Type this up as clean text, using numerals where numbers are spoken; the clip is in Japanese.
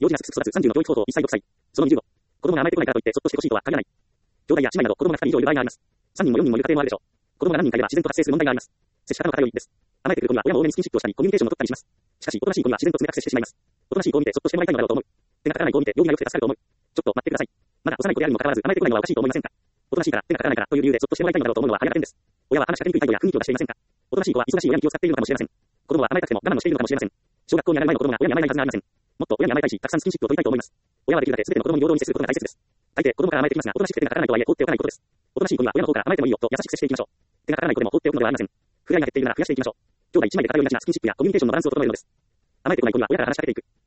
幼児がすくすく育つ30の教育方法1歳6歳。その20後。子供が甘えてこないからといってそっとしてほしいとは限らない。兄弟や姉妹など子供が2人以上いる場合があります。3人も4人もいる家庭もあるでしょう。子供が何人かいれば自然と発生する問題があります。接し方の偏りです。甘えてくる子には親も多めにスキンシップをしたりコミュニケーションを取ったりします。しかし、おとなしい子には自然と冷たく接してしまいます。おとなしい子を見てそっとしてもらいたいのだろうと思う。手がかからない子を見て容疑が良くて助かると思う。ちょっと待ってください。まだ幼い子であるにもかかわらず甘えてこないのはおかしいと思いませんか。おとなしいから手がかからないからという理由でそっとしてもらいたいのだろうと思うのは早点です。親は話しかけにくい態度や雰囲気を出していませんか。おとなしい子は忙しい親に気を使っているのかもしれません。子供は甘えたくても我慢をしているのかもしれません。小学校に上がる前の子供が親に甘えないはずがありません。もっと親に甘えたいし、たくさんスキンシップを取りたいと思います。親はできるだけ全ての子供に平等に接することが大切です。大抵子供から甘えてきますが、おとなしくて手がかからないとはいえ放っておかないことです。おとなしい子には親の方から甘えてもいいよと優しく接していきましょう。手がかからない子でも放っておくのではありません。不具合が減っているなら増やしていきましょう。兄弟一枚で語るようになちなスキンシップやコミュニケーションのバランスを整えるのです。甘えてこない子には親から話しかけていく。